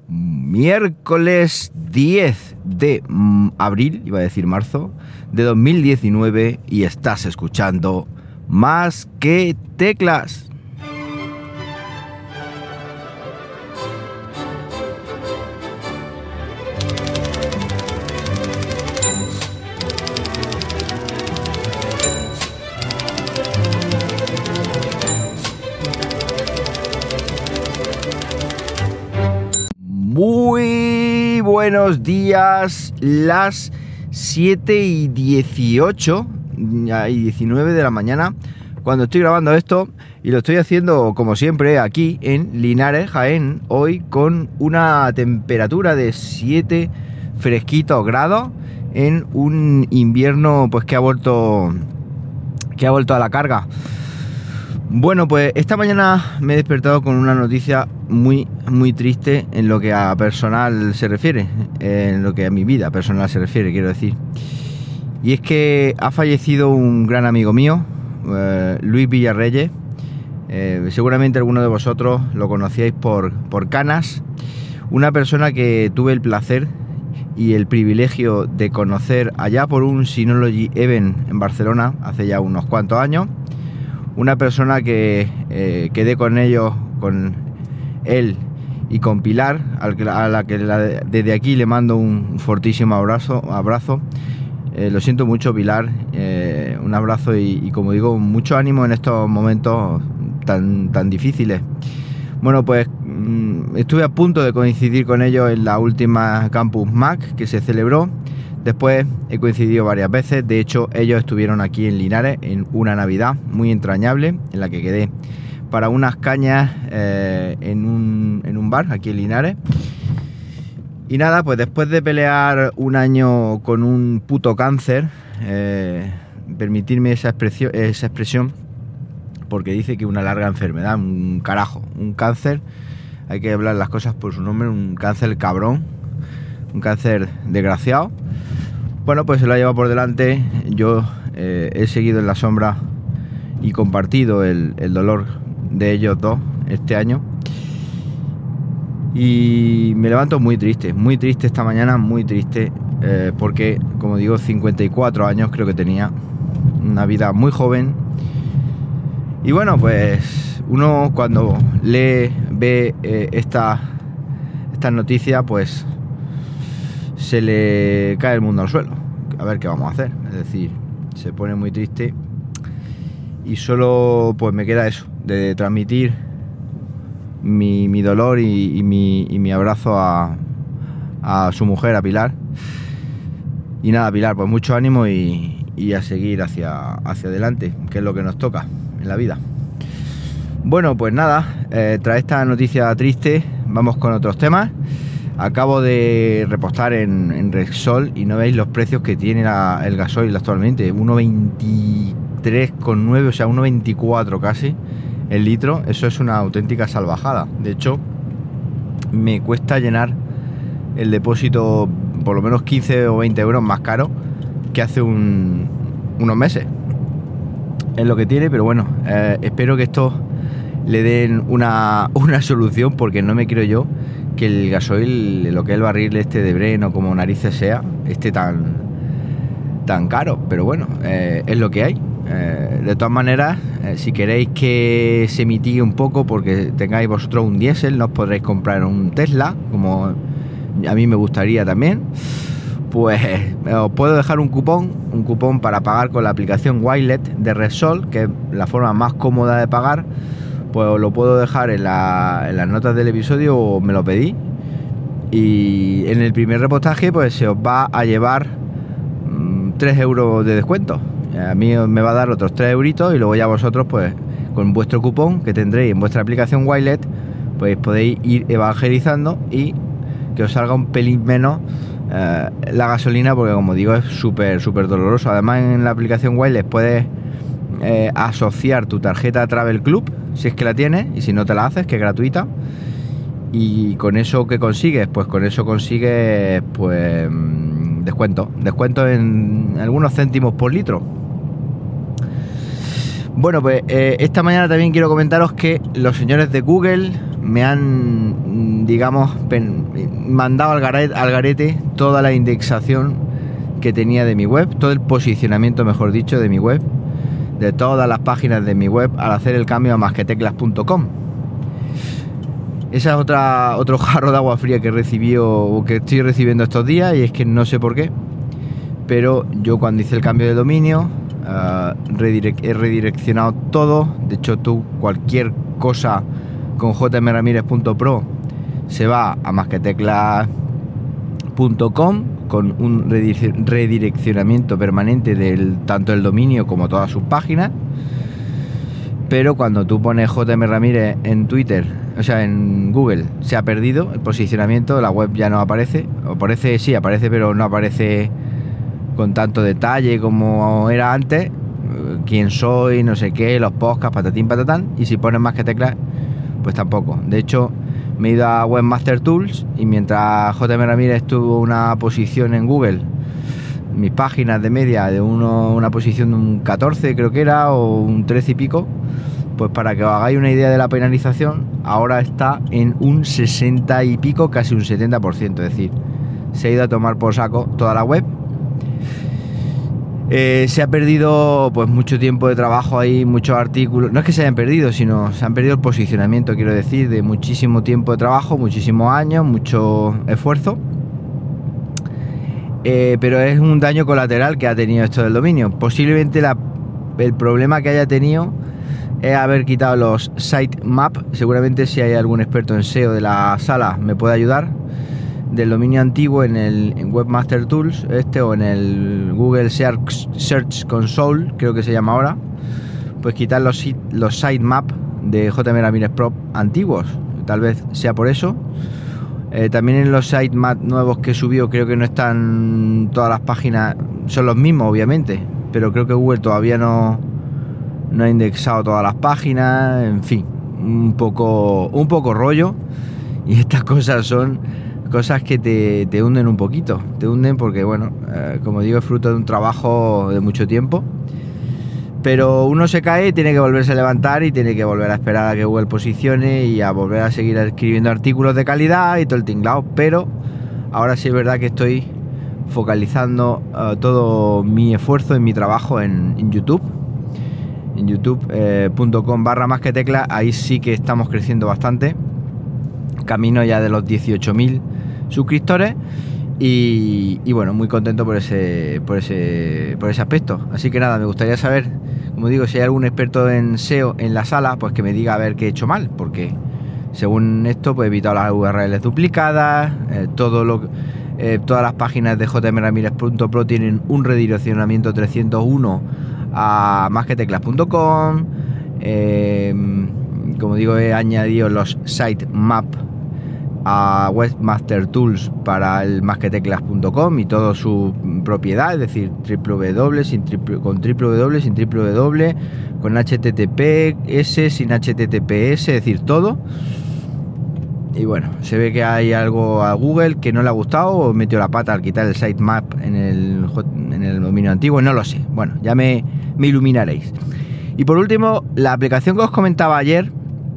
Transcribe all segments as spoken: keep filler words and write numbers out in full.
Miércoles diez de abril, iba a decir marzo, de dos mil diecinueve, y estás escuchando Más que Teclas. Muy buenos días, las siete y dieciocho y diecinueve de la mañana cuando estoy grabando esto, y lo estoy haciendo como siempre aquí en Linares, Jaén, hoy con una temperatura de siete fresquitos grados en un invierno pues que ha vuelto que ha vuelto a la carga. Bueno, pues esta mañana me he despertado con una noticia muy, muy triste en lo que a personal se refiere, en lo que a mi vida personal se refiere, quiero decir. Y es que ha fallecido un gran amigo mío, eh, Luis Villarreyes. Eh, seguramente algunos de vosotros lo conocíais por, por Canas, una persona que tuve el placer y el privilegio de conocer allá por un Synology Event en Barcelona hace ya unos cuantos años. Una persona que eh, quedé con ellos, con él y con Pilar, a la que la, desde aquí le mando un fortísimo abrazo. abrazo. Eh, lo siento mucho, Pilar, eh, un abrazo y, y, como digo, mucho ánimo en estos momentos tan, tan difíciles. Bueno, pues mmm, estuve a punto de coincidir con ellos en la última Campus Mac que se celebró. Después he coincidido varias veces. De hecho, ellos estuvieron aquí en Linares en una Navidad muy entrañable, en la que quedé para unas cañas eh, en, un, en un bar aquí en Linares. Y nada, pues después de pelear un año con un puto cáncer, eh, permitirme esa expresión, esa expresión, porque dice que una larga enfermedad, un carajo, un cáncer, hay que hablar las cosas por su nombre, un cáncer cabrón, un cáncer desgraciado. Bueno, pues se lo ha llevado por delante. Yo eh, he seguido en la sombra y compartido el, el dolor de ellos dos este año. Y me levanto muy triste, muy triste esta mañana, muy triste, eh, porque, como digo, cincuenta y cuatro años creo que tenía, una vida muy joven. Y bueno, pues uno cuando lee, ve eh, esta, esta noticia, pues se le cae el mundo al suelo. A ver qué vamos a hacer. Es decir, se pone muy triste y solo pues me queda eso, de transmitir mi, mi dolor y, y, mi, y mi abrazo a, a su mujer, a Pilar. Y nada, Pilar, pues mucho ánimo y, y a seguir hacia, hacia adelante, que es lo que nos toca en la vida. Bueno, pues nada, eh, tras esta noticia triste vamos con otros temas. Acabo de repostar en, en Repsol y no veis los precios que tiene la, el gasoil actualmente. uno veintitrés con nueve, o sea, uno veinticuatro casi el litro. Eso es una auténtica salvajada. De hecho, me cuesta llenar el depósito por lo menos quince o veinte euros más caro que hace un, unos meses. Es lo que tiene, pero bueno, eh, espero que esto le den una, una solución, porque no me creo yo que el gasoil, lo que es el barril este de Brent o como narices sea, esté tan tan caro. Pero bueno, eh, es lo que hay. Eh, de todas maneras, eh, si queréis que se mitigue un poco porque tengáis vosotros un diésel, no os podréis comprar un Tesla, como a mí me gustaría también, pues eh, os puedo dejar un cupón, un cupón para pagar con la aplicación Wilet de Repsol, que es la forma más cómoda de pagar. Pues os lo puedo dejar en, la, en las notas del episodio, o me lo pedí, y en el primer repostaje pues se os va a llevar mmm, tres euros de descuento. A mí me va a dar otros tres euritos, y luego ya vosotros pues con vuestro cupón que tendréis en vuestra aplicación Wilet pues podéis ir evangelizando y que os salga un pelín menos eh, la gasolina, porque como digo es súper súper doloroso. Además, en la aplicación Wilet puedes eh, asociar tu tarjeta Travel Club, si es que la tienes, y si no te la haces, que es gratuita. Y con eso, ¿qué consigues? Pues con eso consigues pues descuento, descuento en algunos céntimos por litro. Bueno, pues eh, esta mañana también quiero comentaros que los señores de Google me han digamos, pen, mandado al garete, al garete toda la indexación que tenía de mi web, todo el posicionamiento, mejor dicho, de mi web, de todas las páginas de mi web, al hacer el cambio a más que teclas punto com. Esa es otra, otro jarro de agua fría que recibí o que estoy recibiendo estos días, y es que no sé por qué, pero yo cuando hice el cambio de dominio uh, redirec- he redireccionado todo. De hecho, tú cualquier cosa con j m ramírez punto pro se va a más que teclas punto com con un redireccionamiento permanente del tanto el dominio como todas sus páginas. Pero cuando tú pones J M Ramírez en Twitter, o sea, en Google, se ha perdido el posicionamiento, la web ya no aparece, o aparece, sí, aparece, pero no aparece con tanto detalle como era antes, quién soy, no sé qué, los podcasts, patatín, patatán, y si pones más que teclas, pues tampoco. De hecho, me he ido a Webmaster Tools, y mientras J M Ramírez tuvo una posición en Google, mis páginas de media de uno, una posición de un catorce creo que era, o un trece y pico, pues para que os hagáis una idea de la penalización, ahora está en un sesenta y pico, casi un setenta por ciento, es decir, se ha ido a tomar por saco toda la web. Eh, se ha perdido pues mucho tiempo de trabajo ahí, muchos artículos, no es que se hayan perdido, sino se han perdido el posicionamiento, quiero decir, de muchísimo tiempo de trabajo, muchísimos años, mucho esfuerzo. Eh, pero es un daño colateral que ha tenido esto del dominio. Posiblemente la, el problema que haya tenido es haber quitado los sitemap. Seguramente si hay algún experto en S E O de la sala me puede ayudar. Del dominio antiguo en el en Webmaster Tools este, o en el Google Search, Search Console, creo que se llama ahora, pues quitar los, los sitemap de J M Ramírez Pro antiguos. Tal vez sea por eso. Eh, también en los sitemap nuevos que subió, creo que no están todas las páginas, son los mismos obviamente, pero creo que Google todavía no, no ha indexado todas las páginas. En fin, un poco, un poco rollo, y estas cosas son cosas que te, te hunden un poquito, te hunden porque, bueno, eh, como digo, es fruto de un trabajo de mucho tiempo. Pero uno se cae y tiene que volverse a levantar y tiene que volver a esperar a que Google posicione y a volver a seguir escribiendo artículos de calidad y todo el tinglao. Pero ahora sí es verdad que estoy focalizando uh, todo mi esfuerzo en mi trabajo en, en YouTube. En youtube punto com eh, barra más que tecla. Ahí sí que estamos creciendo bastante. Camino ya de los dieciocho mil suscriptores. Y, y bueno, muy contento por ese, por ese, por ese aspecto. Así que nada, me gustaría saber, como digo, si hay algún experto en S E O en la sala, pues que me diga a ver qué he hecho mal, porque según esto, pues he evitado las U R Ls duplicadas, eh, todo lo, eh, todas las páginas de j m ramírez punto pro tienen un redireccionamiento trescientos uno a más que teclas punto com. Eh, como digo, he añadido los sitemap a Webmaster Tools para el más que teclas punto com y toda su propiedad, es decir, www sin triple, con www sin www, con H T T P S sin H T T P S, es decir, todo. Y bueno, se ve que hay algo a Google que no le ha gustado, o metió la pata al quitar el sitemap en el, en el dominio antiguo, no lo sé. Bueno, ya me, me iluminaréis. Y por último, la aplicación que os comentaba ayer,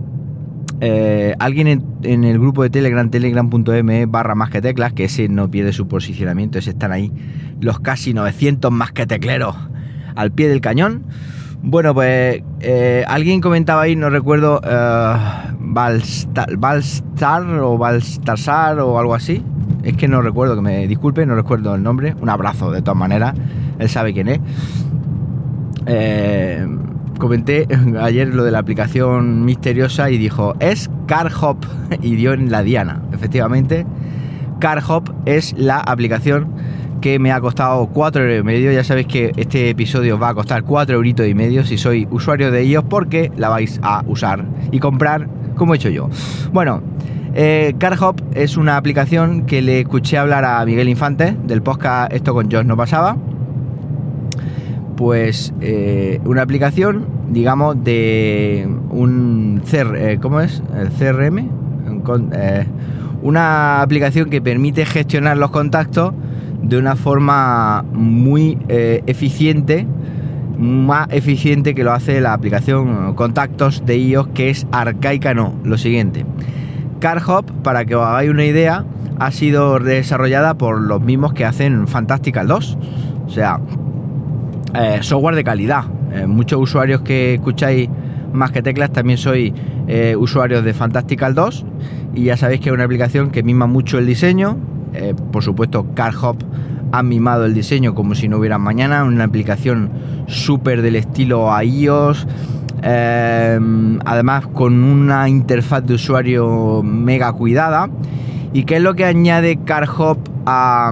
Eh, alguien en, en el grupo de Telegram, telegram punto me barra más que teclas, que ese no pierde su posicionamiento, ese están ahí los casi novecientos más que tecleros al pie del cañón. Bueno, pues eh, alguien comentaba ahí, no recuerdo, eh, Valstar, Valstar o Valstasar o algo así, es que no recuerdo, que me disculpe, no recuerdo el nombre. Un abrazo de todas maneras, él sabe quién es. eh Comenté ayer lo de la aplicación misteriosa y dijo, es CarHop, y dio en la diana. Efectivamente, CarHop es la aplicación que me ha costado cuatro euros y medio. Ya sabéis que este episodio va a costar cuatro euritos y medio si sois usuario de ellos, porque la vais a usar y comprar como he hecho yo. Bueno, eh, CarHop es una aplicación que le escuché hablar a Miguel Infante del podcast Esto con Josh no pasaba. Pues eh, una aplicación, digamos, de un C R, eh, ¿cómo es? El C R M, eh, una aplicación que permite gestionar los contactos de una forma muy eh, eficiente, más eficiente que lo hace la aplicación Contactos de iOS, que es arcaica. No, lo siguiente, CardHop, para que os hagáis una idea, ha sido desarrollada por los mismos que hacen Fantastical dos. O sea, eh, software de calidad. Eh, muchos usuarios que escucháis Más que Teclas también sois eh, usuarios de Fantastical dos, y ya sabéis que es una aplicación que mima mucho el diseño. Eh, por supuesto, CardHop ha mimado el diseño como si no hubiera mañana. Una aplicación súper del estilo a iOS, eh, además con una interfaz de usuario mega cuidada. ¿Y qué es lo que añade CardHop a,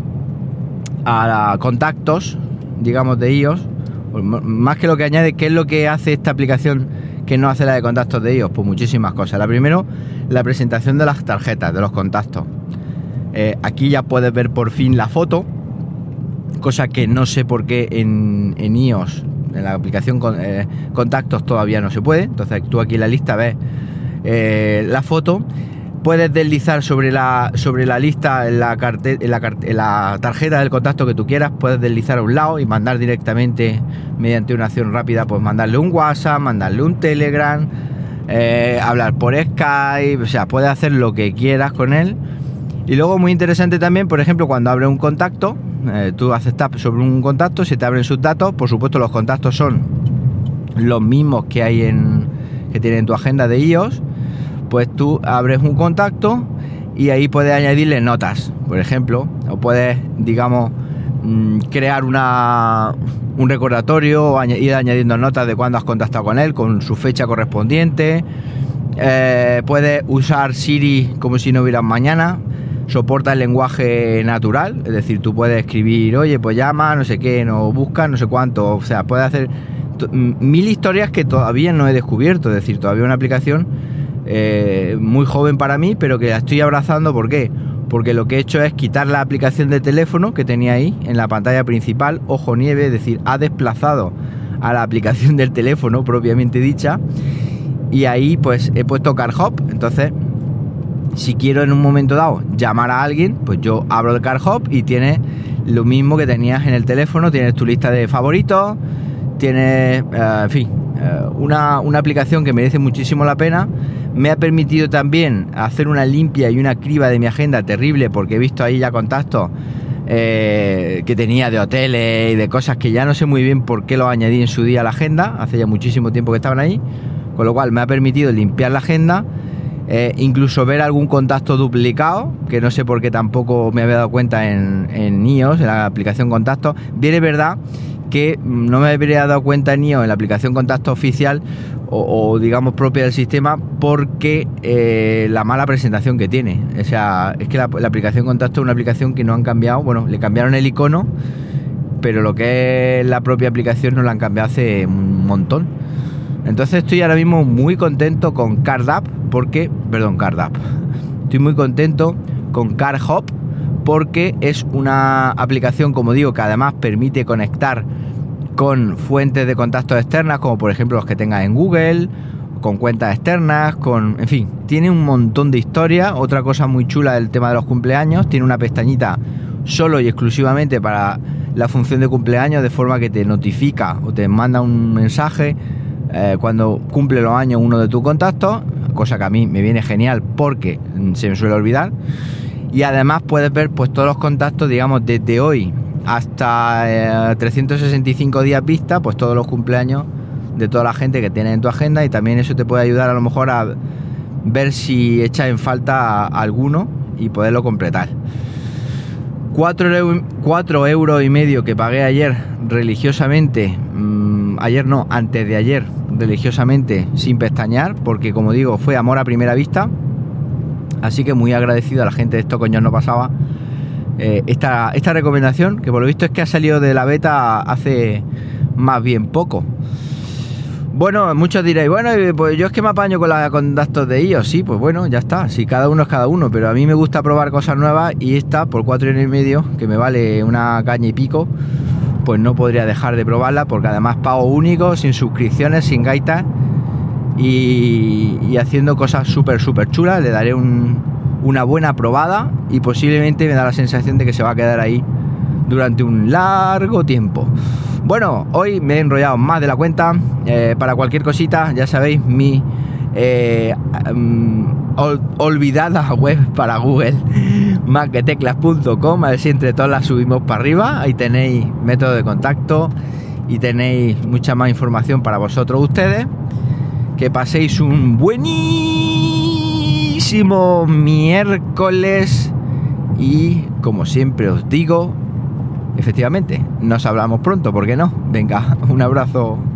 a contactos, digamos, de iOS? Pues más que lo que añade, ¿qué es lo que hace esta aplicación que no hace la de contactos de iOS? Pues muchísimas cosas. La primero, la presentación de las tarjetas, de los contactos. Eh, aquí ya puedes ver por fin la foto, cosa que no sé por qué en, en iOS, en la aplicación con, eh, contactos, todavía no se puede. Entonces tú aquí en la lista ves eh, la foto. Puedes deslizar sobre la, sobre la lista, en la, carte, en, la, en la tarjeta del contacto que tú quieras. Puedes deslizar a un lado y mandar directamente, mediante una acción rápida, pues mandarle un WhatsApp, mandarle un Telegram, eh, hablar por Skype. O sea, puedes hacer lo que quieras con él. Y luego, muy interesante también, por ejemplo, cuando abre un contacto, eh, tú haces tap sobre un contacto, se te abren sus datos. Por supuesto, los contactos son los mismos que hay en que tiene en tu agenda de iOS. Pues tú abres un contacto y ahí puedes añadirle notas, por ejemplo, o puedes, digamos, crear una un recordatorio o ir añadiendo notas de cuándo has contactado con él, con su fecha correspondiente. Eh, puedes usar Siri como si no hubiera mañana. Soporta el lenguaje natural, es decir, tú puedes escribir, oye, pues llama, no sé qué, no busca, no sé cuánto. O sea, puedes hacer t- mil historias que todavía no he descubierto. Es decir, todavía una aplicación eh, muy joven para mí, pero que la estoy abrazando. ¿Por qué? Porque lo que he hecho es quitar la aplicación de teléfono que tenía ahí en la pantalla principal, ojo nieve, es decir, ha desplazado a la aplicación del teléfono propiamente dicha, y ahí pues he puesto CardHop. Entonces, si quiero en un momento dado llamar a alguien, pues yo abro el CardHop y tienes lo mismo que tenías en el teléfono. Tienes tu lista de favoritos, tienes, uh, en fin, uh, una, una aplicación que merece muchísimo la pena. Me ha permitido también hacer una limpia y una criba de mi agenda terrible, porque he visto ahí ya contactos eh, que tenía de hoteles y de cosas que ya no sé muy bien por qué los añadí en su día a la agenda. Hace ya muchísimo tiempo que estaban ahí, con lo cual me ha permitido limpiar la agenda. Eh, incluso ver algún contacto duplicado, que no sé por qué tampoco me había dado cuenta en, en iOS, en la aplicación Contactos. Bien, es verdad que no me habría dado cuenta en iOS, en la aplicación Contactos oficial o, o digamos propia del sistema, porque eh, la mala presentación que tiene. O sea, es que la, la aplicación Contactos es una aplicación que no han cambiado. Bueno, le cambiaron el icono, pero lo que es la propia aplicación no la han cambiado hace un montón. Entonces estoy ahora mismo muy contento con CardApp, porque, perdón, CardApp. Estoy muy contento con CardHop, porque es una aplicación, como digo, que además permite conectar con fuentes de contactos externas, como por ejemplo los que tengas en Google, con cuentas externas, con, en fin, tiene un montón de historia. Otra cosa muy chula del tema de los cumpleaños, tiene una pestañita solo y exclusivamente para la función de cumpleaños, de forma que te notifica o te manda un mensaje Eh, cuando cumple los años uno de tus contactos, cosa que a mí me viene genial porque se me suele olvidar. Y además puedes ver pues todos los contactos, digamos, desde hoy hasta eh, trescientos sesenta y cinco días vista, pues todos los cumpleaños de toda la gente que tienes en tu agenda. Y también eso te puede ayudar a lo mejor a ver si echas en falta a alguno y poderlo completar. Cuatro euros y medio que pagué ayer religiosamente, mmm, ayer no, antes de ayer religiosamente, sin pestañear, porque como digo, fue amor a primera vista. Así que muy agradecido a la gente de Esto Coño No Pasaba eh, esta, esta recomendación, que por lo visto es que ha salido de la beta hace más bien poco. Bueno, muchos diréis, bueno, pues yo es que me apaño con los contactos de iOS. Sí, pues bueno, ya está, si cada uno es cada uno, pero a mí me gusta probar cosas nuevas, y esta por cuatro y medio, que me vale una caña y pico, pues no podría dejar de probarla, porque además pago único, sin suscripciones, sin gaitas, y, y haciendo cosas súper súper chulas. Le daré un, una buena probada, y posiblemente me da la sensación de que se va a quedar ahí durante un largo tiempo. Bueno, hoy me he enrollado más de la cuenta. Eh, para cualquier cosita, ya sabéis, mi eh, um, ol, olvidada web para Google, más que teclas punto com, a ver si entre todas las subimos para arriba. Ahí tenéis método de contacto y tenéis mucha más información para vosotros ustedes. Que paséis un buenísimo miércoles y, como siempre os digo, efectivamente, nos hablamos pronto, ¿por qué no? Venga, un abrazo.